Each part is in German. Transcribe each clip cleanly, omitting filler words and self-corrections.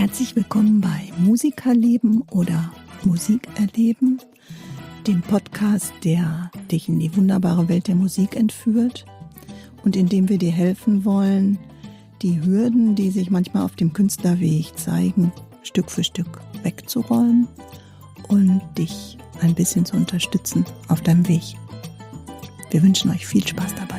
Herzlich willkommen bei Musikerleben oder Musik erleben, dem Podcast, der dich in die wunderbare Welt der Musik entführt und in dem wir dir helfen wollen, die Hürden, die sich manchmal auf dem Künstlerweg zeigen, Stück für Stück wegzuräumen und dich ein bisschen zu unterstützen auf deinem Weg. Wir wünschen euch viel Spaß dabei.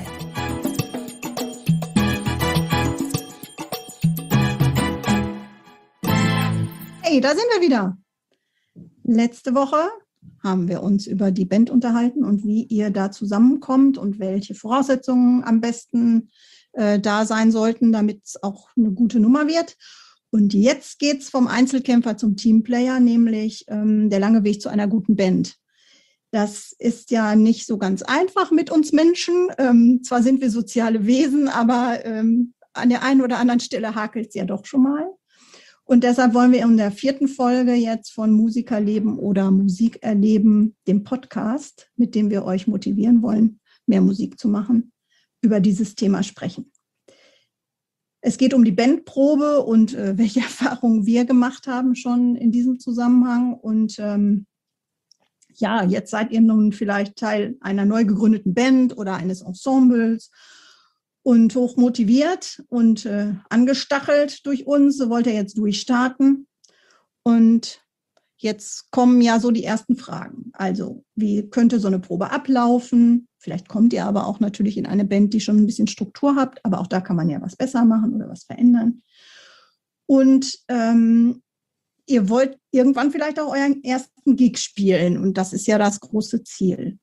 Hey, da sind wir wieder. Letzte Woche haben wir uns über die Band unterhalten und wie ihr da zusammenkommt und welche Voraussetzungen am besten da sein sollten, damit es auch eine gute Nummer wird. Und jetzt geht es vom Einzelkämpfer zum Teamplayer, nämlich der lange Weg zu einer guten Band. Das ist ja nicht so ganz einfach mit uns Menschen. Zwar sind wir soziale Wesen, aber an der einen oder anderen Stelle hakelt es ja doch schon mal. Und deshalb wollen wir in der 4. Folge jetzt von Musikerleben oder Musik erleben, dem Podcast, mit dem wir euch motivieren wollen, mehr Musik zu machen, über dieses Thema sprechen. Es geht um die Bandprobe und welche Erfahrungen wir gemacht haben schon in diesem Zusammenhang. Und jetzt seid ihr nun vielleicht Teil einer neu gegründeten Band oder eines Ensembles und hoch motiviert und angestachelt durch uns. So wollt ihr jetzt durchstarten. Und jetzt kommen ja so die ersten Fragen. Also, wie könnte so eine Probe ablaufen? Vielleicht kommt ihr aber auch natürlich in eine Band, die schon ein bisschen Struktur habt, aber auch da kann man ja was besser machen oder was verändern. Und ihr wollt irgendwann vielleicht auch euren ersten Gig spielen und das ist ja das große Ziel.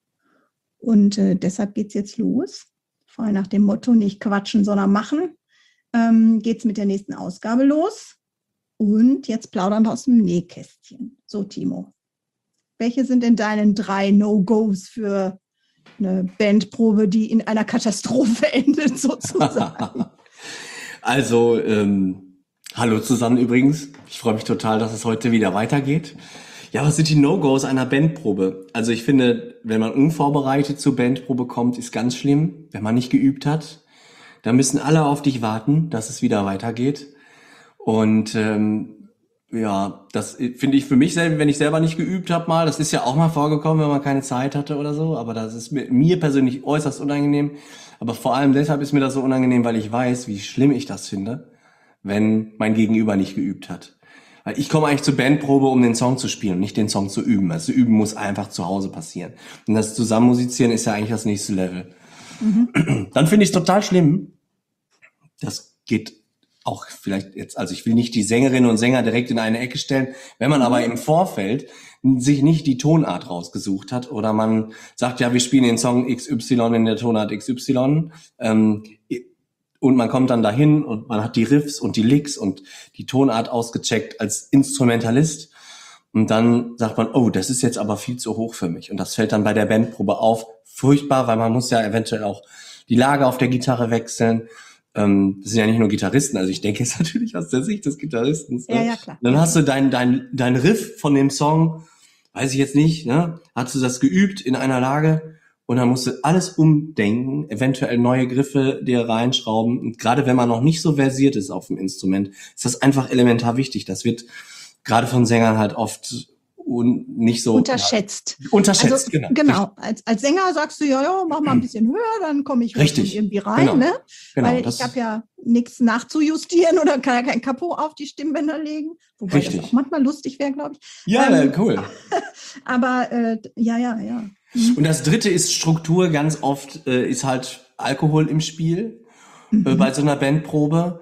Und deshalb geht es jetzt los. Vor allem nach dem Motto, nicht quatschen, sondern machen, geht es mit der nächsten Ausgabe los. Und jetzt plaudern wir aus dem Nähkästchen. So, Timo, welche sind denn deine 3 No-Gos für eine Bandprobe, die in einer Katastrophe endet, sozusagen? Also, hallo zusammen übrigens. Ich freue mich total, dass es heute wieder weitergeht. Ja, was sind die No-Gos einer Bandprobe? Also ich finde, wenn man unvorbereitet zur Bandprobe kommt, ist ganz schlimm. Wenn man nicht geübt hat, dann müssen alle auf dich warten, dass es wieder weitergeht. Und das finde ich für mich selber, wenn ich selber nicht geübt habe mal, das ist ja auch mal vorgekommen, wenn man keine Zeit hatte oder so, aber das ist mir persönlich äußerst unangenehm. Aber vor allem deshalb ist mir das so unangenehm, weil ich weiß, wie schlimm ich das finde, wenn mein Gegenüber nicht geübt hat. Weil ich komme eigentlich zur Bandprobe, um den Song zu spielen und nicht den Song zu üben. Also üben muss einfach zu Hause passieren. Und das Zusammenmusizieren ist ja eigentlich das nächste Level. Mhm. Dann finde ich es total schlimm. Das geht auch vielleicht jetzt, also ich will nicht die Sängerinnen und Sänger direkt in eine Ecke stellen. Wenn man aber im Vorfeld sich nicht die Tonart rausgesucht hat oder man sagt, ja, wir spielen den Song XY in der Tonart XY, und man kommt dann dahin und man hat die Riffs und die Licks und die Tonart ausgecheckt als Instrumentalist. Und dann sagt man, oh, das ist jetzt aber viel zu hoch für mich. Und das fällt dann bei der Bandprobe auf. Furchtbar, weil man muss ja eventuell auch die Lage auf der Gitarre wechseln. Das sind ja nicht nur Gitarristen. Also ich denke jetzt natürlich aus der Sicht des Gitarristen. Ne? Ja, klar. Dann hast du dein Riff von dem Song, weiß ich jetzt nicht, ne? Hast du das geübt in einer Lage? Und dann musst du alles umdenken, eventuell neue Griffe dir reinschrauben. Und gerade wenn man noch nicht so versiert ist auf dem Instrument, ist das einfach elementar wichtig. Das wird gerade von Sängern halt oft nicht so unterschätzt. Unterschätzt, also, genau. Als Sänger sagst du, ja, mach mal ein bisschen höher, dann komme ich irgendwie rein. Genau. Ne? Genau, weil ich habe ja nichts nachzujustieren oder kann ja kein Kapo auf die Stimmbänder legen. Wobei das auch manchmal lustig wäre, glaube ich. Ja, cool. Aber ja. Und das Dritte ist Struktur. Ganz oft ist halt Alkohol im Spiel bei so einer Bandprobe,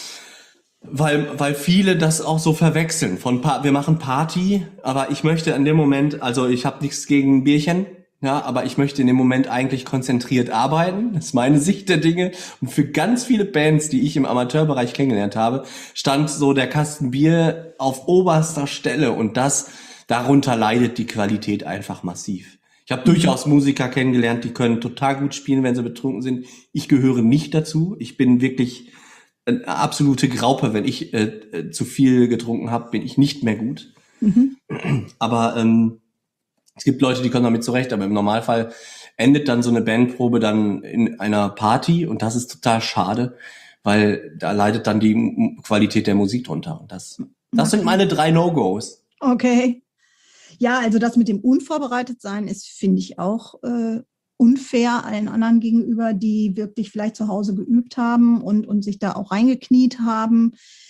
weil viele das auch so verwechseln. Wir machen Party, aber ich möchte in dem Moment, also ich habe nichts gegen Bierchen, ja, aber ich möchte in dem Moment eigentlich konzentriert arbeiten. Das ist meine Sicht der Dinge. Und für ganz viele Bands, die ich im Amateurbereich kennengelernt habe, stand so der Kasten Bier auf oberster Stelle und darunter leidet die Qualität einfach massiv. Ich habe durchaus Musiker kennengelernt, die können total gut spielen, wenn sie betrunken sind. Ich gehöre nicht dazu. Ich bin wirklich eine absolute Graupe. Wenn ich zu viel getrunken habe, bin ich nicht mehr gut. Mhm. Aber es gibt Leute, die kommen damit zurecht. Aber im Normalfall endet dann so eine Bandprobe dann in einer Party. Und das ist total schade, weil da leidet dann die Qualität der Musik drunter. Und das sind meine 3 No-Gos. Okay. Ja, also das mit dem Unvorbereitetsein ist, finde ich, auch unfair allen anderen gegenüber, die wirklich vielleicht zu Hause geübt haben und sich da auch reingekniet haben.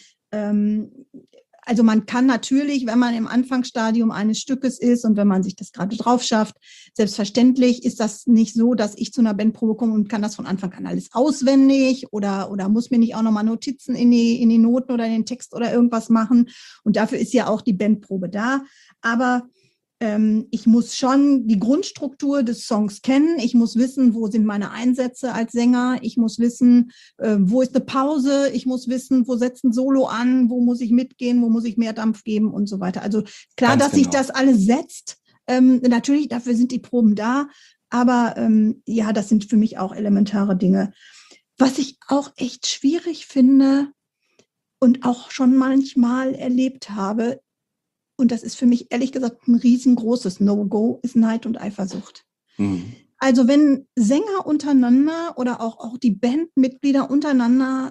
Also man kann natürlich, wenn man im Anfangsstadium eines Stückes ist und wenn man sich das gerade drauf schafft, selbstverständlich ist das nicht so, dass ich zu einer Bandprobe komme und kann das von Anfang an alles auswendig oder muss mir nicht auch nochmal Notizen in die Noten oder in den Text oder irgendwas machen. Und dafür ist ja auch die Bandprobe da. Aber ich muss schon die Grundstruktur des Songs kennen. Ich muss wissen, wo sind meine Einsätze als Sänger. Ich muss wissen, wo ist eine Pause. Ich muss wissen, wo setzt ein Solo an, wo muss ich mitgehen, wo muss ich mehr Dampf geben und so weiter. Also klar, dass sich das alles setzt. Natürlich, dafür sind die Proben da. Aber ja, das sind für mich auch elementare Dinge. Was ich auch echt schwierig finde und auch schon manchmal erlebt habe, und das ist für mich ehrlich gesagt ein riesengroßes No-Go, ist Neid und Eifersucht. Mhm. Also wenn Sänger untereinander oder auch die Bandmitglieder untereinander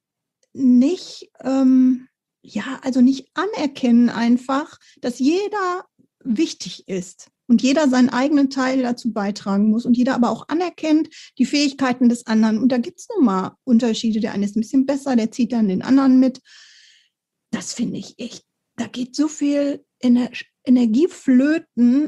nicht, also nicht anerkennen einfach, dass jeder wichtig ist und jeder seinen eigenen Teil dazu beitragen muss und jeder aber auch anerkennt die Fähigkeiten des anderen. Und da gibt es nun mal Unterschiede. Der eine ist ein bisschen besser, der zieht dann den anderen mit. Das finde ich echt. Da geht so viel Energie flöten,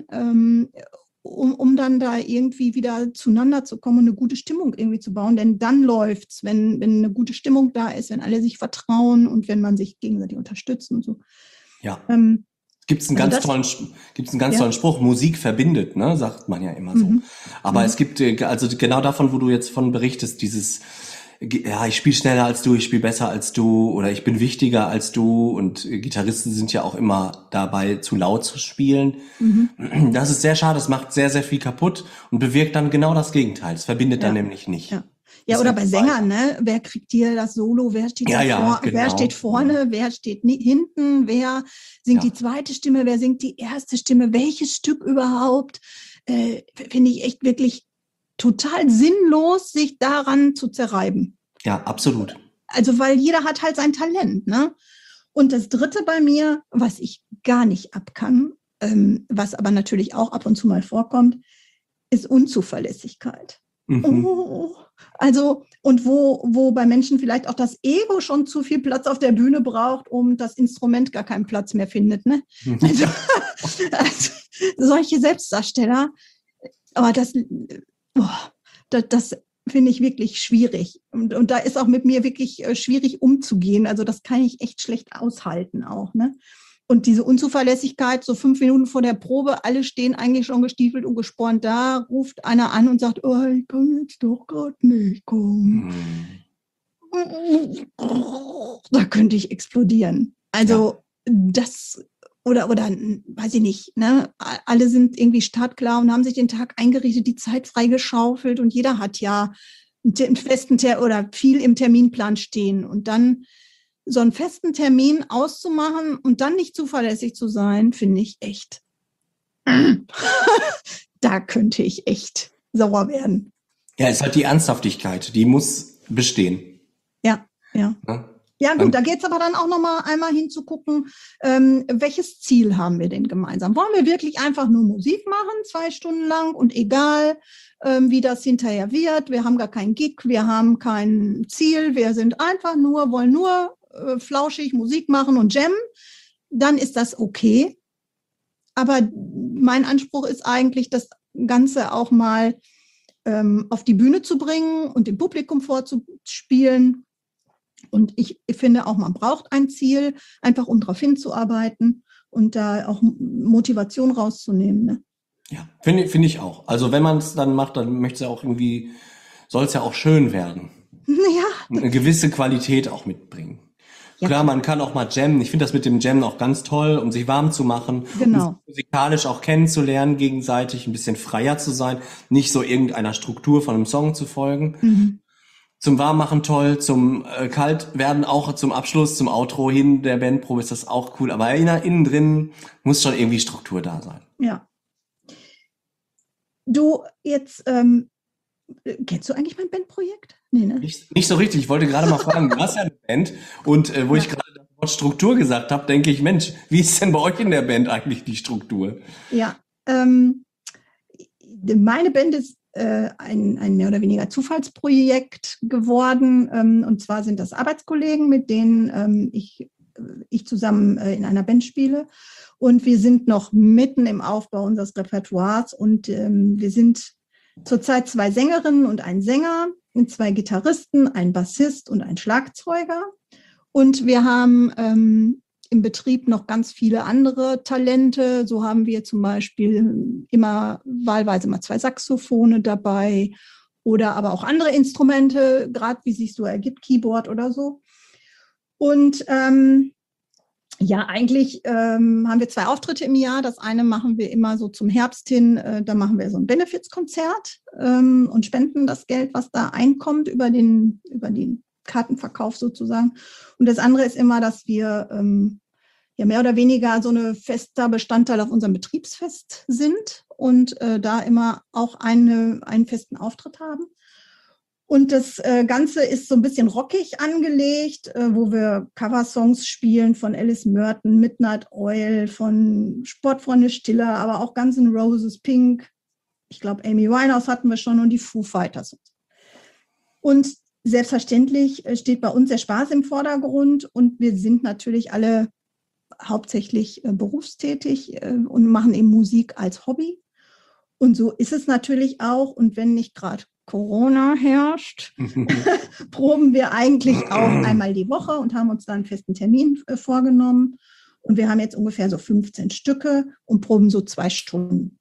um dann da irgendwie wieder zueinander zu kommen und eine gute Stimmung irgendwie zu bauen. Denn dann läuft's, wenn eine gute Stimmung da ist, wenn alle sich vertrauen und wenn man sich gegenseitig unterstützt und so. Ja. Gibt's einen ganz tollen Spruch, Musik verbindet, ne, sagt man ja immer so. Aber es gibt, also genau davon, wo du jetzt von berichtest, dieses, ja, ich spiele schneller als du, ich spiele besser als du oder ich bin wichtiger als du und Gitarristen sind ja auch immer dabei, zu laut zu spielen. Das ist sehr schade, das macht sehr, sehr viel kaputt und bewirkt dann genau das Gegenteil. Es verbindet dann nämlich nicht. Ja, oder bei Sängern, ne? Wer kriegt hier das Solo? Wer steht genau. Wer steht vorne? Wer steht hinten? Wer singt die zweite Stimme? Wer singt die erste Stimme? Welches Stück überhaupt? Finde ich echt wirklich total sinnlos, sich daran zu zerreiben. Ja, absolut. Also, weil jeder hat halt sein Talent, ne? Und das Dritte bei mir, was ich gar nicht ab kann, was aber natürlich auch ab und zu mal vorkommt, ist Unzuverlässigkeit. Oh, also, und wo bei Menschen vielleicht auch das Ego schon zu viel Platz auf der Bühne braucht, um das Instrument gar keinen Platz mehr findet, ne? Also solche Selbstdarsteller, aber das finde ich wirklich schwierig. Und da ist auch mit mir wirklich schwierig umzugehen. Also das kann ich echt schlecht aushalten auch, ne? Und diese Unzuverlässigkeit, so 5 Minuten vor der Probe, alle stehen eigentlich schon gestiefelt und gespornt da, ruft einer an und sagt, oh, ich kann jetzt doch gerade nicht kommen. Da könnte ich explodieren. Also das, oder weiß ich nicht, ne? Alle sind irgendwie startklar und haben sich den Tag eingerichtet, die Zeit freigeschaufelt und jeder hat ja einen festen oder viel im Terminplan stehen. Und dann so einen festen Termin auszumachen und dann nicht zuverlässig zu sein, finde ich echt. Da könnte ich echt sauer werden. Ja, es ist halt die Ernsthaftigkeit, die muss bestehen. Ja. Ja gut, da geht es aber dann auch nochmal einmal hinzugucken, welches Ziel haben wir denn gemeinsam? Wollen wir wirklich einfach nur Musik machen, 2 Stunden lang und egal, wie das hinterher wird, wir haben gar keinen Gig, wir haben kein Ziel, wir sind einfach nur, wollen nur flauschig Musik machen und jammen, dann ist das okay. Aber mein Anspruch ist eigentlich, das Ganze auch mal auf die Bühne zu bringen und dem Publikum vorzuspielen. Und ich finde auch, man braucht ein Ziel, einfach um darauf hinzuarbeiten und da auch Motivation rauszunehmen. Ne? Ja, finde ich auch. Also wenn man es dann macht, dann möchte es ja auch irgendwie, soll es ja auch schön werden. Ja. Und eine gewisse Qualität auch mitbringen. Ja. Klar, man kann auch mal jammen. Ich finde das mit dem Jammen auch ganz toll, um sich warm zu machen, genau. um sich musikalisch auch kennenzulernen, gegenseitig ein bisschen freier zu sein, nicht so irgendeiner Struktur von einem Song zu folgen. Zum Warmmachen toll, zum Kaltwerden auch zum Abschluss, zum Outro hin der Bandprobe ist das auch cool. Aber innen drin muss schon irgendwie Struktur da sein. Ja. Du, jetzt Kennst du eigentlich mein Bandprojekt? Nee, ne? Nicht so richtig. Ich wollte gerade mal fragen, du hast ja eine Band und wo ich Ja. gerade das Wort Struktur gesagt habe, denke ich, Mensch, wie ist denn bei euch in der Band eigentlich die Struktur? Ja, meine Band ist ein mehr oder weniger Zufallsprojekt geworden. Und zwar sind das Arbeitskollegen, mit denen ich zusammen in einer Band spiele. Und wir sind noch mitten im Aufbau unseres Repertoires. Und wir sind zurzeit 2 Sängerinnen und ein Sänger, 2 Gitarristen, ein Bassist und ein Schlagzeuger. Und wir haben im Betrieb noch ganz viele andere Talente. So haben wir zum Beispiel wahlweise immer 2 Saxophone dabei oder aber auch andere Instrumente, gerade wie sich so ergibt, Keyboard oder so. Und ja, eigentlich haben wir 2 Auftritte im Jahr. Das eine machen wir immer so zum Herbst hin. Da machen wir so ein Benefizkonzert und spenden das Geld, was da einkommt, über den Kartenverkauf sozusagen. Und das andere ist immer, dass wir ja mehr oder weniger so ein fester Bestandteil auf unserem Betriebsfest sind und da immer auch einen festen Auftritt haben. Und das Ganze ist so ein bisschen rockig angelegt, wo wir Coversongs spielen von Alice Merton, Midnight Oil, von Sportfreunde Stiller, aber auch Guns N' Roses, Pink. Ich glaube, Amy Winehouse hatten wir schon und die Foo Fighters. Und selbstverständlich steht bei uns der Spaß im Vordergrund und wir sind natürlich alle hauptsächlich berufstätig und machen eben Musik als Hobby. Und so ist es natürlich auch. Und wenn nicht gerade Corona herrscht, proben wir eigentlich auch einmal die Woche und haben uns da einen festen Termin vorgenommen. Und wir haben jetzt ungefähr so 15 Stücke und proben so 2 Stunden.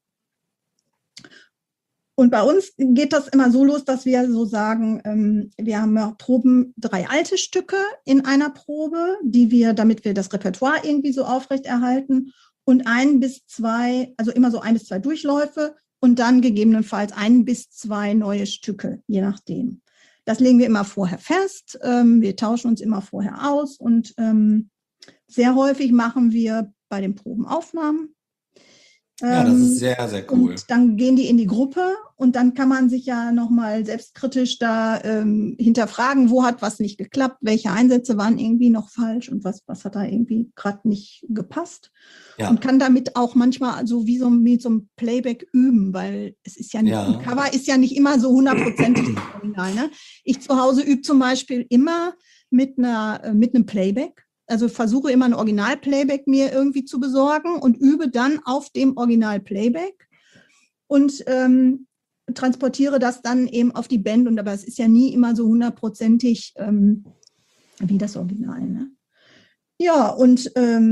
Und bei uns geht das immer so los, dass wir so sagen, wir haben proben 3 alte Stücke in einer Probe, damit wir das Repertoire irgendwie so aufrechterhalten und 1 bis 2, also immer so 1 bis 2 Durchläufe und dann gegebenenfalls 1 bis 2 neue Stücke, je nachdem. Das legen wir immer vorher fest. Wir tauschen uns immer vorher aus und sehr häufig machen wir bei den Proben Aufnahmen. Ja, das ist sehr, sehr cool. Und dann gehen die in die Gruppe und dann kann man sich ja nochmal selbstkritisch da hinterfragen, wo hat was nicht geklappt, welche Einsätze waren irgendwie noch falsch und was hat da irgendwie gerade nicht gepasst. Ja. Und kann damit auch manchmal so wie so ein Playback üben, weil es ist ja nicht, ein Cover ist ja nicht immer so 100%ig original. Ne? Ich zu Hause übe zum Beispiel immer mit einem Playback. Also versuche immer ein Original-Playback mir irgendwie zu besorgen und übe dann auf dem Original-Playback und transportiere das dann eben auf die Band. Aber es ist ja nie immer so 100%ig wie das Original. Ne? Ja, und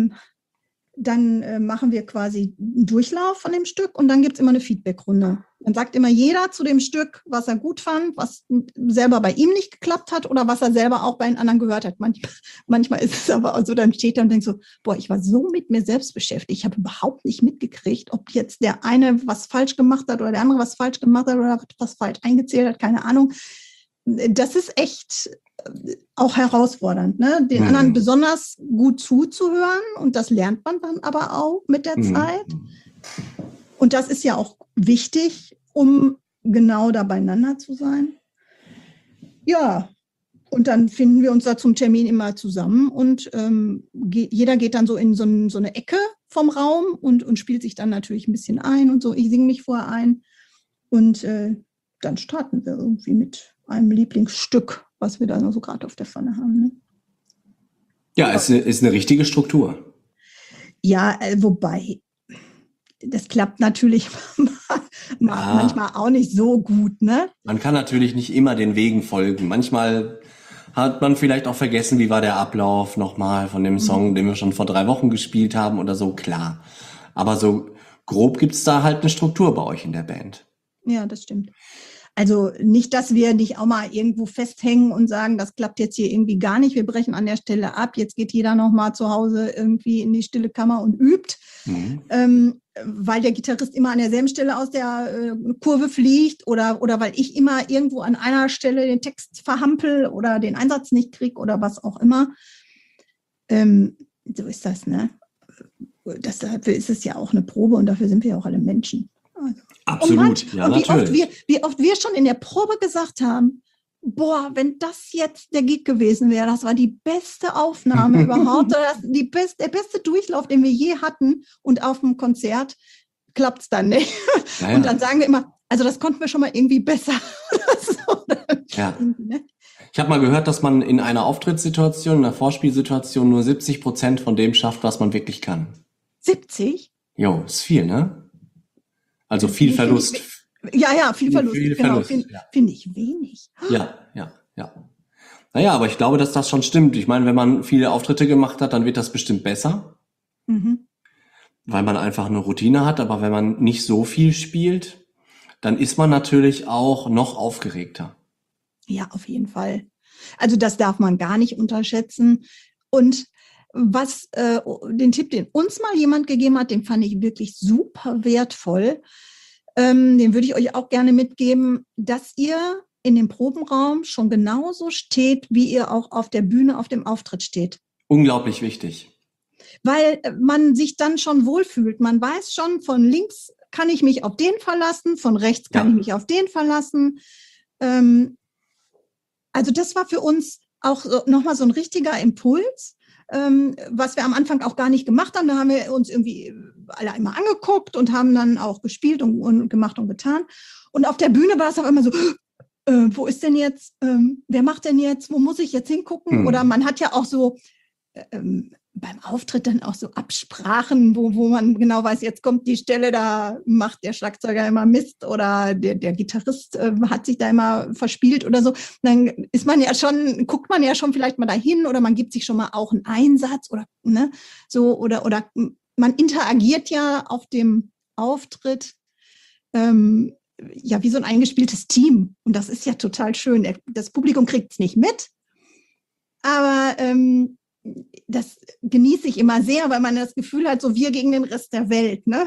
dann machen wir quasi einen Durchlauf von dem Stück und dann gibt es immer eine Feedbackrunde. Dann sagt immer jeder zu dem Stück, was er gut fand, was selber bei ihm nicht geklappt hat oder was er selber auch bei den anderen gehört hat. Manchmal ist es aber auch so, dann steht er und denkt so, boah, ich war so mit mir selbst beschäftigt, ich habe überhaupt nicht mitgekriegt, ob jetzt der eine was falsch gemacht hat oder der andere was falsch gemacht hat oder was falsch eingezählt hat, keine Ahnung. Das ist echt auch herausfordernd, ne? Den anderen besonders gut zuzuhören und das lernt man dann aber auch mit der Zeit. Und das ist ja auch wichtig, um genau da beieinander zu sein. Ja, und dann finden wir uns da zum Termin immer zusammen und jeder geht dann so in so eine Ecke vom Raum und spielt sich dann natürlich ein bisschen ein und so. Ich singe mich vorher ein und dann starten wir irgendwie mit einem Lieblingsstück, was wir da so gerade auf der Pfanne haben. Ne? Ja, ist eine richtige Struktur. Ja, wobei, das klappt natürlich manchmal auch nicht so gut, ne? Man kann natürlich nicht immer den Wegen folgen. Manchmal hat man vielleicht auch vergessen, wie war der Ablauf nochmal von dem Song, den wir schon vor 3 Wochen gespielt haben oder so, klar. Aber so grob gibt's da halt eine Struktur bei euch in der Band. Ja, das stimmt. Also nicht, dass wir nicht auch mal irgendwo festhängen und sagen, das klappt jetzt hier irgendwie gar nicht, wir brechen an der Stelle ab, jetzt geht jeder noch mal zu Hause irgendwie in die stille Kammer und übt, weil der Gitarrist immer an derselben Stelle aus der Kurve fliegt oder weil ich immer irgendwo an einer Stelle den Text verhampel oder den Einsatz nicht kriege oder was auch immer. So ist das, ne? Dafür ist es ja auch eine Probe und dafür sind wir ja auch alle Menschen. Also. Absolut, ja, natürlich. Wie oft wir schon in der Probe gesagt haben, boah, wenn das jetzt der Gig gewesen wäre, das war die beste Aufnahme überhaupt, der beste Durchlauf, den wir je hatten, und auf dem Konzert klappt es dann nicht. Ja, und dann sagen wir immer, also das konnten wir schon mal irgendwie besser. Ja. Ich habe mal gehört, dass man in einer Auftrittssituation, in einer Vorspielsituation nur 70% von dem schafft, was man wirklich kann. 70? Jo, ist viel, ne? Also viel Verlust. Viel Verlust. Viel genau, Verlust. Finde ich wenig. Ja. Naja, aber ich glaube, dass das schon stimmt. Ich meine, wenn man viele Auftritte gemacht hat, dann wird das bestimmt besser, weil man einfach eine Routine hat. Aber wenn man nicht so viel spielt, dann ist man natürlich auch noch aufgeregter. Ja, auf jeden Fall. Also das darf man gar nicht unterschätzen. Und den Tipp, den uns mal jemand gegeben hat, den fand ich wirklich super wertvoll. Den würde ich euch auch gerne mitgeben, dass ihr in dem Probenraum schon genauso steht, wie ihr auch auf der Bühne auf dem Auftritt steht. Unglaublich wichtig. Weil man sich dann schon wohlfühlt. Man weiß schon, von links kann ich mich auf den verlassen, von rechts kann ich mich auf den verlassen. Also das war für uns auch nochmal so ein richtiger Impuls, was wir am Anfang auch gar nicht gemacht haben. Da haben wir uns irgendwie alle einmal angeguckt und haben dann auch gespielt und gemacht und getan. Und auf der Bühne war es auch immer so, wo ist denn jetzt, wer macht denn jetzt, wo muss ich jetzt hingucken? Oder man hat ja auch so beim Auftritt dann auch so Absprachen, wo man genau weiß, jetzt kommt die Stelle, da macht der Schlagzeuger immer Mist oder der Gitarrist hat sich da immer verspielt oder so. Dann ist man ja schon, guckt man ja schon vielleicht mal dahin oder man gibt sich schon mal auch einen Einsatz oder ne, so oder man interagiert ja auf dem Auftritt wie so ein eingespieltes Team. Und das ist ja total schön. Das Publikum kriegt es nicht mit, aber das genieße ich immer sehr, weil man das Gefühl hat, so wir gegen den Rest der Welt. Ne?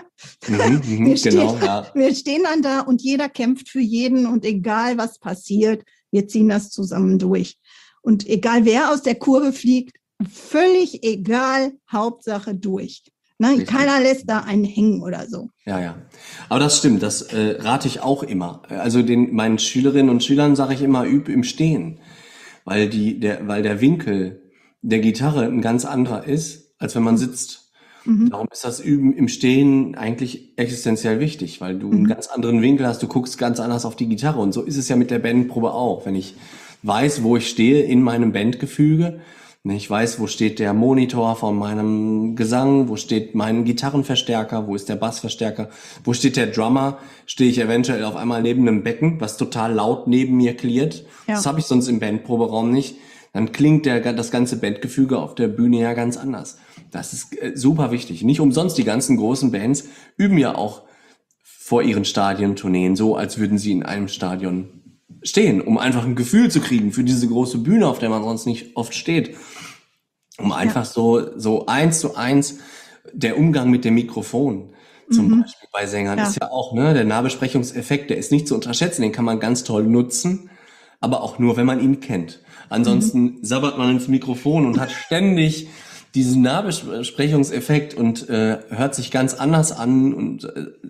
Wir stehen dann da und jeder kämpft für jeden und egal was passiert, wir ziehen das zusammen durch. Und egal wer aus der Kurve fliegt, völlig egal, Hauptsache durch. Ne? Keiner lässt da einen hängen oder so. Ja. Aber das stimmt, das rate ich auch immer. Also meinen Schülerinnen und Schülern sage ich immer, üb im Stehen, weil der Winkel der Gitarre ein ganz anderer ist, als wenn man sitzt. Darum ist das Üben im Stehen eigentlich existenziell wichtig, weil du einen ganz anderen Winkel hast, du guckst ganz anders auf die Gitarre. Und so ist es ja mit der Bandprobe auch. Wenn ich weiß, wo ich stehe in meinem Bandgefüge, ich weiß, wo steht der Monitor von meinem Gesang, wo steht mein Gitarrenverstärker, wo ist der Bassverstärker, wo steht der Drummer, stehe ich eventuell auf einmal neben einem Becken, was total laut neben mir klirrt. Ja. Das habe ich sonst im Bandproberaum nicht. Dann klingt das ganze Bandgefüge auf der Bühne ja ganz anders. Das ist super wichtig. Nicht umsonst, die ganzen großen Bands üben ja auch vor ihren Stadiontourneen so, als würden sie in einem Stadion stehen, um einfach ein Gefühl zu kriegen für diese große Bühne, auf der man sonst nicht oft steht. Um einfach so 1:1 der Umgang mit dem Mikrofon zum Beispiel bei Sängern ist ja auch, ne, der Nahbesprechungseffekt, der ist nicht zu unterschätzen, den kann man ganz toll nutzen, aber auch nur, wenn man ihn kennt. Ansonsten sabbert man ins Mikrofon und hat ständig diesen Nahbesprechungseffekt und hört sich ganz anders an und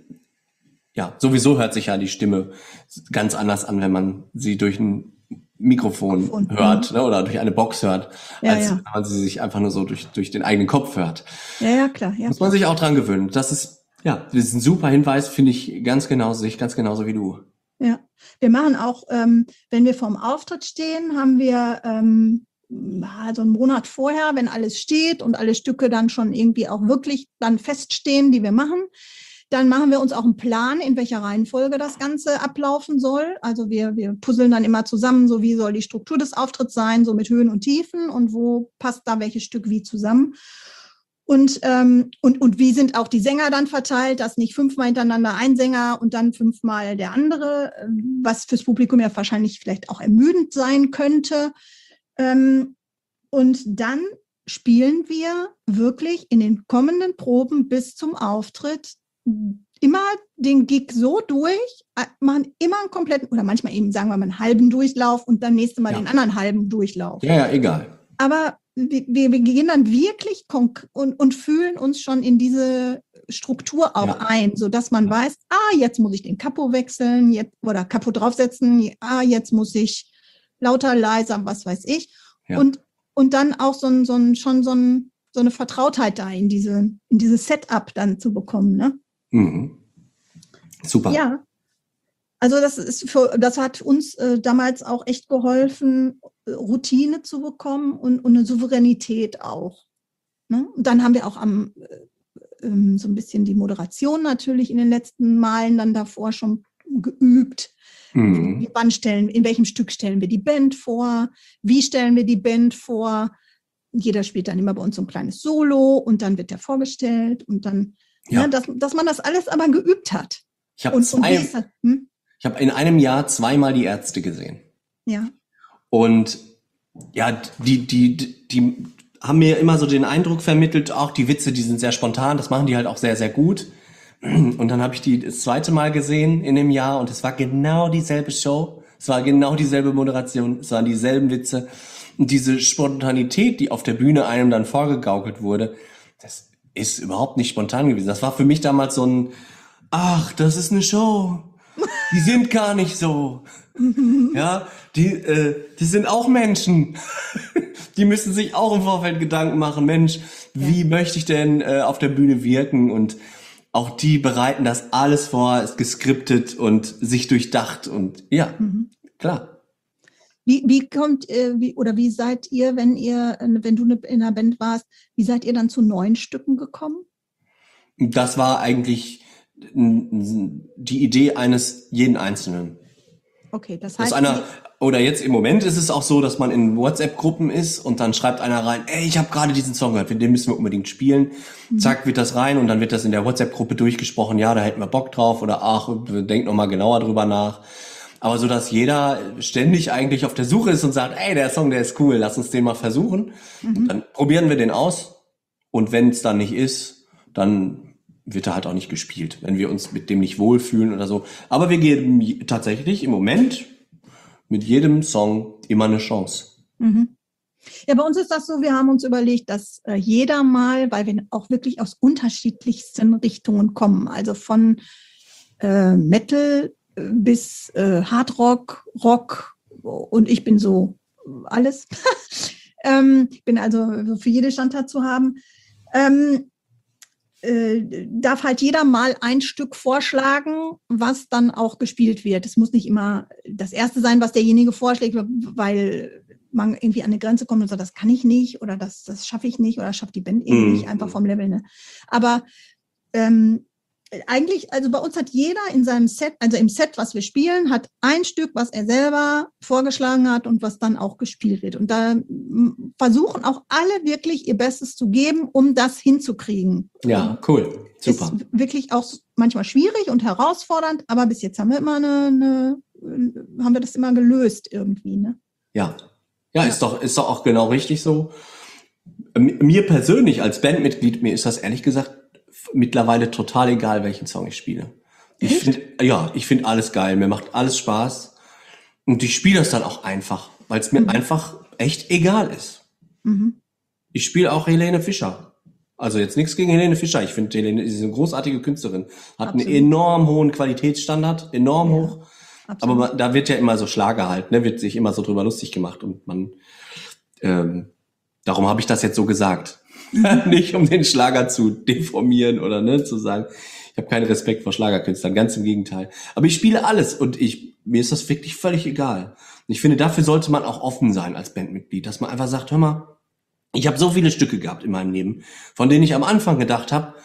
sowieso hört sich ja die Stimme ganz anders an, wenn man sie durch ein Mikrofon hört, ne, oder durch eine Box hört, als wenn man sie sich einfach nur so durch den eigenen Kopf hört. Ja, klar. Ja. Muss man sich auch dran gewöhnen. Das ist ein super Hinweis, sehe ich ganz genauso wie du. Ja, wir machen auch, wenn wir vorm Auftritt stehen, haben wir so einen Monat vorher, wenn alles steht und alle Stücke dann schon irgendwie auch wirklich dann feststehen, die wir machen, dann machen wir uns auch einen Plan, in welcher Reihenfolge das Ganze ablaufen soll. Also wir puzzeln dann immer zusammen, so wie soll die Struktur des Auftritts sein, so mit Höhen und Tiefen und wo passt da welches Stück wie zusammen. Und wie sind auch die Sänger dann verteilt, dass nicht 5-mal hintereinander ein Sänger und dann 5-mal der andere, was fürs Publikum ja wahrscheinlich vielleicht auch ermüdend sein könnte. Und dann spielen wir wirklich in den kommenden Proben bis zum Auftritt immer den Gig so durch, machen immer einen kompletten, oder manchmal eben, sagen wir mal, einen halben Durchlauf und dann nächste Mal den anderen halben Durchlauf. Ja, egal. Aber wir gehen dann wirklich und fühlen uns schon in diese Struktur auch ein, sodass man weiß, jetzt muss ich den Capo wechseln, oder Capo draufsetzen, jetzt muss ich lauter, leiser, was weiß ich. Ja. Und dann auch so eine Vertrautheit da in dieses Setup dann zu bekommen. Ne? Mhm. Super. Ja. Also das hat uns damals auch echt geholfen, Routine zu bekommen und eine Souveränität auch. Ne? Und dann haben wir auch so ein bisschen die Moderation natürlich in den letzten Malen dann davor schon geübt. Mhm. In welchem Stück stellen wir die Band vor? Wie stellen wir die Band vor? Jeder spielt dann immer bei uns so ein kleines Solo und dann wird der vorgestellt und dann, dass man das alles aber geübt hat. Ich habe in einem Jahr 2-mal die Ärzte gesehen. Ja. Und ja, die haben mir immer so den Eindruck vermittelt, auch die Witze, die sind sehr spontan, das machen die halt auch sehr, sehr gut. Und dann habe ich die das 2. Mal gesehen in dem Jahr und es war genau dieselbe Show, es war genau dieselbe Moderation, es waren dieselben Witze. Und diese Spontanität, die auf der Bühne einem dann vorgegaukelt wurde, das ist überhaupt nicht spontan gewesen. Das war für mich damals so ein, das ist eine Show. Die sind gar nicht so. Ja, die sind auch Menschen. Die müssen sich auch im Vorfeld Gedanken machen. Mensch, wie möchte ich denn auf der Bühne wirken? Und auch die bereiten das alles vor, ist geskriptet und sich durchdacht. Und klar. Wie seid ihr, wenn du in einer Band warst, wie seid ihr dann zu neuen Stücken gekommen? Das war eigentlich die Idee eines jeden Einzelnen. Okay, das heißt, oder jetzt im Moment ist es auch so, dass man in WhatsApp-Gruppen ist und dann schreibt einer rein, ich habe gerade diesen Song gehört, den müssen wir unbedingt spielen. Zack, wird das rein und dann wird das in der WhatsApp-Gruppe durchgesprochen, da hätten wir Bock drauf oder denkt nochmal genauer drüber nach. Aber so, dass jeder ständig eigentlich auf der Suche ist und sagt, der Song, der ist cool, lass uns den mal versuchen. Dann probieren wir den aus und wenn es dann nicht ist, dann wird er halt auch nicht gespielt, wenn wir uns mit dem nicht wohlfühlen oder so. Aber wir geben tatsächlich im Moment mit jedem Song immer eine Chance. Mhm. Ja, bei uns ist das so, wir haben uns überlegt, dass jeder mal, weil wir auch wirklich aus unterschiedlichsten Richtungen kommen, also von Metal bis Hardrock, Rock und ich bin so alles. Ich bin also für jede Standart zu haben. Darf halt jeder mal ein Stück vorschlagen, was dann auch gespielt wird. Es muss nicht immer das Erste sein, was derjenige vorschlägt, weil man irgendwie an eine Grenze kommt und sagt, das kann ich nicht oder das schaffe ich nicht oder schafft die Band eben nicht, einfach vom Level. Ne? Aber eigentlich, also bei uns hat jeder in seinem Set, also im Set, was wir spielen, hat ein Stück, was er selber vorgeschlagen hat und was dann auch gespielt wird. Und da versuchen auch alle wirklich ihr Bestes zu geben, um das hinzukriegen. Ja, cool. Super. Ist wirklich auch manchmal schwierig und herausfordernd, aber bis jetzt haben wir immer haben wir das immer gelöst irgendwie, ne? Ja. Ja, ist doch auch genau richtig so. Mir persönlich als Bandmitglied, mir ist das ehrlich gesagt mittlerweile total egal, welchen Song ich spiele. Ich finde alles geil, mir macht alles Spaß und ich spiele das dann auch einfach, weil es mir einfach echt egal ist. Mhm. Ich spiele auch Helene Fischer. Also jetzt nichts gegen Helene Fischer. Ich finde, Helene ist eine großartige Künstlerin. Hat einen enorm hohen Qualitätsstandard, enorm hoch. Absolut. Aber da wird ja immer so Schlager halt, ne, wird sich immer so drüber lustig gemacht und man, darum habe ich das jetzt so gesagt. Nicht um den Schlager zu deformieren oder zu sagen, ich habe keinen Respekt vor Schlagerkünstlern, ganz im Gegenteil. Aber ich spiele alles und mir ist das wirklich völlig egal. Und ich finde, dafür sollte man auch offen sein als Bandmitglied, dass man einfach sagt, hör mal, ich habe so viele Stücke gehabt in meinem Leben, von denen ich am Anfang gedacht habe,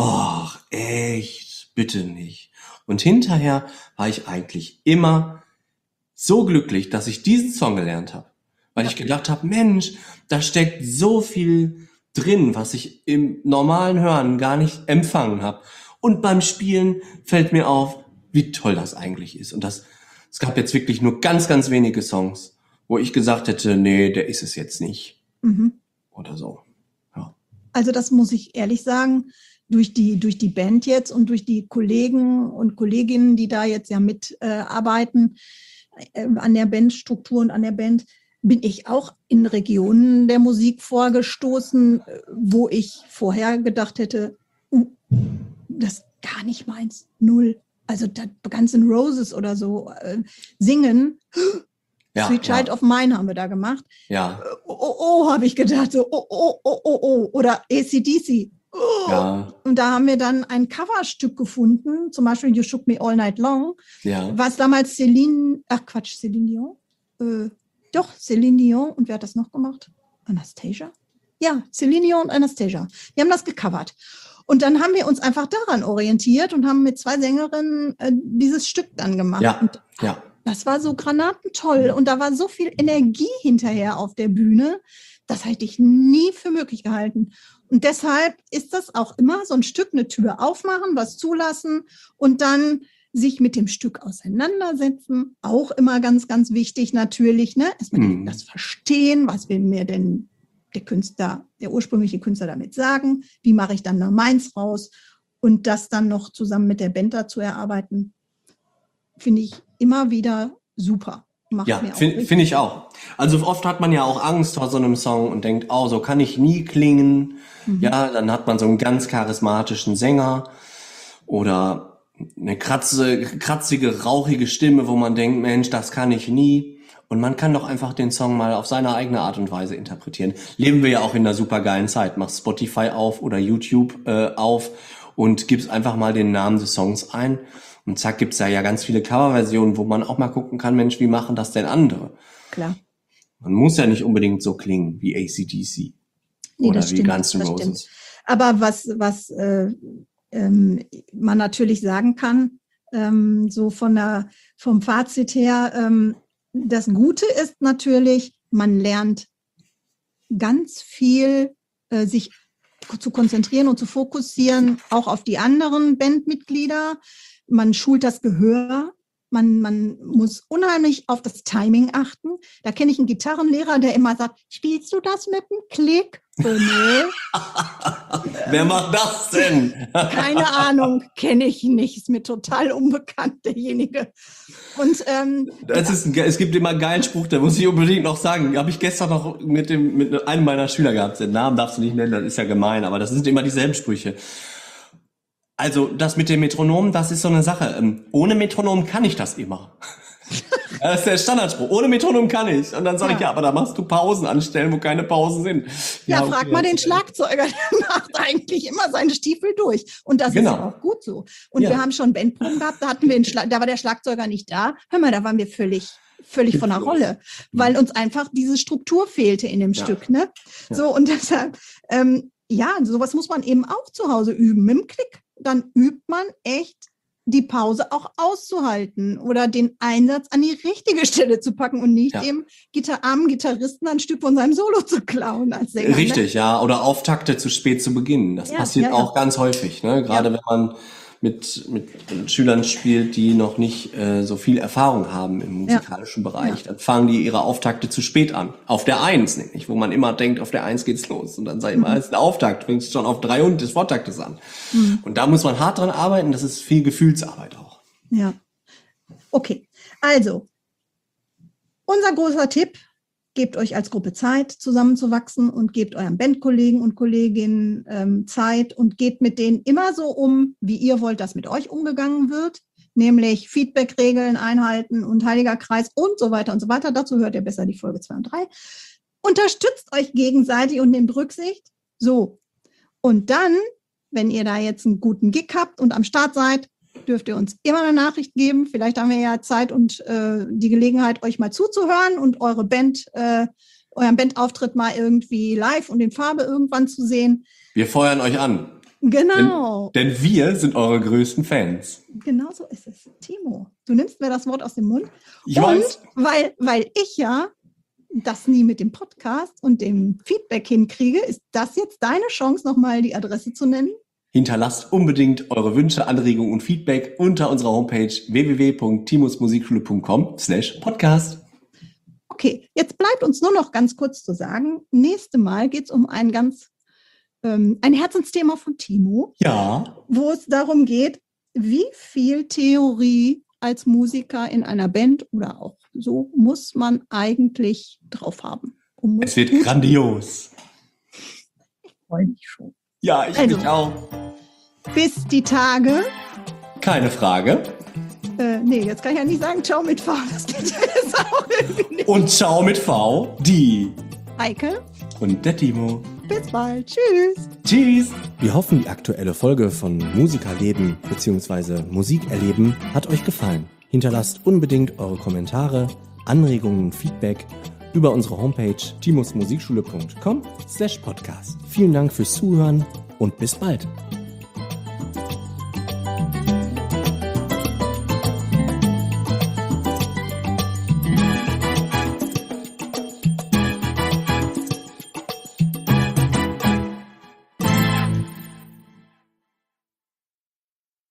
echt, bitte nicht. Und hinterher war ich eigentlich immer so glücklich, dass ich diesen Song gelernt habe. Weil ich gedacht habe, Mensch, da steckt so viel drin, was ich im normalen Hören gar nicht empfangen habe. Und beim Spielen fällt mir auf, wie toll das eigentlich ist. Und es gab jetzt wirklich nur ganz, ganz wenige Songs, wo ich gesagt hätte, nee, der ist es jetzt nicht. Mhm. Oder so. Ja. Also das muss ich ehrlich sagen, durch die Band jetzt und durch die Kollegen und Kolleginnen, die da jetzt ja mitarbeiten an der Bandstruktur und an der Band, bin ich auch in Regionen der Musik vorgestoßen, wo ich vorher gedacht hätte, das ist gar nicht meins, null. Also das Guns N' Roses oder so singen, Sweet Child of Mine haben wir da gemacht. Ja. Habe ich gedacht, so, oder AC/DC. Ja. Und da haben wir dann ein Coverstück gefunden, zum Beispiel You Shook Me All Night Long, was damals Céline Dion, Céline Dion, und wer hat das noch gemacht? Anastasia? Ja, Céline Dion und Anastasia. Die haben das gecovert. Und dann haben wir uns einfach daran orientiert und haben mit 2 Sängerinnen dieses Stück dann gemacht. Und das war so granatentoll und da war so viel Energie hinterher auf der Bühne, das hätte ich nie für möglich gehalten. Und deshalb ist das auch immer so ein Stück, eine Tür aufmachen, was zulassen und dann sich mit dem Stück auseinandersetzen. Auch immer ganz, ganz wichtig natürlich, ne? Erstmal das Verstehen, was will mir denn der ursprüngliche Künstler damit sagen? Wie mache ich dann da meins raus? Und das dann noch zusammen mit der Band dazu erarbeiten, finde ich immer wieder super. Ja, finde ich auch. Also oft hat man ja auch Angst vor so einem Song und denkt, oh, so kann ich nie klingen. Ja, dann hat man so einen ganz charismatischen Sänger oder eine kratzige, rauchige Stimme, wo man denkt, Mensch, das kann ich nie. Und man kann doch einfach den Song mal auf seine eigene Art und Weise interpretieren. Leben wir ja auch in einer super geilen Zeit. Mach Spotify auf oder YouTube auf und gibst einfach mal den Namen des Songs ein. Und zack, gibt's ja ganz viele Coverversionen, wo man auch mal gucken kann, Mensch, wie machen das denn andere? Klar. Man muss ja nicht unbedingt so klingen wie AC/DC oder wie Guns N' Roses. Aber was man natürlich sagen kann, so vom Fazit her, das Gute ist natürlich, man lernt ganz viel, sich zu konzentrieren und zu fokussieren, auch auf die anderen Bandmitglieder. Man schult das Gehör. Man muss unheimlich auf das Timing achten. Da kenne ich einen Gitarrenlehrer, der immer sagt, spielst du das mit einem Klick? Nee. Wer macht das denn? Keine Ahnung, kenne ich nicht. Ist mir total unbekannt, derjenige. Und es gibt immer einen geilen Spruch, der muss ich unbedingt noch sagen. Habe ich gestern noch mit einem meiner Schüler gehabt. Den Namen darfst du nicht nennen, das ist ja gemein, aber das sind immer dieselben Sprüche. Also das mit dem Metronom, das ist so eine Sache. Ohne Metronom kann ich das immer. Das ist der Standardspruch. Ohne Metronom kann ich. Und dann sage ich, aber da machst du Pausen anstellen, wo keine Pausen sind. Ja, frag mal den Schlagzeuger, der macht eigentlich immer seine Stiefel durch. Und das ist ja auch gut so. Und wir haben schon Bandproben gehabt, da war der Schlagzeuger nicht da. Hör mal, da waren wir völlig von der Rolle, weil uns einfach diese Struktur fehlte in dem Stück, ne? Ja. So, und deshalb, sowas muss man eben auch zu Hause üben, mit dem Klick. Dann übt man echt, die Pause auch auszuhalten oder den Einsatz an die richtige Stelle zu packen und nicht dem armen Gitarristen ein Stück von seinem Solo zu klauen als Sänger. Richtig, ja. Oder Auftakte zu spät zu beginnen. Das passiert auch ganz häufig, ne? Gerade wenn man mit Schülern spielt, die noch nicht so viel Erfahrung haben im musikalischen Bereich, dann fangen die ihre Auftakte zu spät an. Auf der 1 nämlich, wo man immer denkt, auf der 1 geht's los. Und dann sag ich mal, ist ein Auftakt, fängst schon auf 3 und des Vortaktes an. Und da muss man hart dran arbeiten, das ist viel Gefühlsarbeit auch. Ja. Okay, also, unser großer Tipp: Gebt euch als Gruppe Zeit, zusammenzuwachsen und gebt euren Bandkollegen und Kolleginnen Zeit und geht mit denen immer so um, wie ihr wollt, dass mit euch umgegangen wird, nämlich Feedback-Regeln einhalten und heiliger Kreis und so weiter und so weiter. Dazu hört ihr besser die Folge 2 und 3. Unterstützt euch gegenseitig und nehmt Rücksicht. So, und dann, wenn ihr da jetzt einen guten Gig habt und am Start seid, dürft ihr uns immer eine Nachricht geben. Vielleicht haben wir ja Zeit und die Gelegenheit, euch mal zuzuhören und euren Bandauftritt mal irgendwie live und in Farbe irgendwann zu sehen. Wir feuern euch an. Genau. Denn wir sind eure größten Fans. Genau so ist es. Timo, du nimmst mir das Wort aus dem Mund. Ich weiß. Weil ich ja das nie mit dem Podcast und dem Feedback hinkriege, ist das jetzt deine Chance, nochmal die Adresse zu nennen? Hinterlasst unbedingt eure Wünsche, Anregungen und Feedback unter unserer Homepage www.timosmusikschule.com/podcast. Okay, jetzt bleibt uns nur noch ganz kurz zu sagen, nächste Mal geht es um ein Herzensthema von Timo. Ja. Wo es darum geht, wie viel Theorie als Musiker in einer Band oder auch so muss man eigentlich drauf haben. Es wird grandios. Ich freue mich schon. Ja, ich mich auch. Bis die Tage. Keine Frage. Nee, jetzt kann ich ja nicht sagen, ciao mit V. Das geht ja jetzt auch irgendwie nicht. Und ciao mit V, die Heike. Und der Timo. Bis bald. Tschüss. Tschüss. Wir hoffen, die aktuelle Folge von Musikerleben bzw. Musikerleben hat euch gefallen. Hinterlasst unbedingt eure Kommentare, Anregungen und Feedback über unsere Homepage timosmusikschule.com/podcast. Vielen Dank fürs Zuhören und bis bald.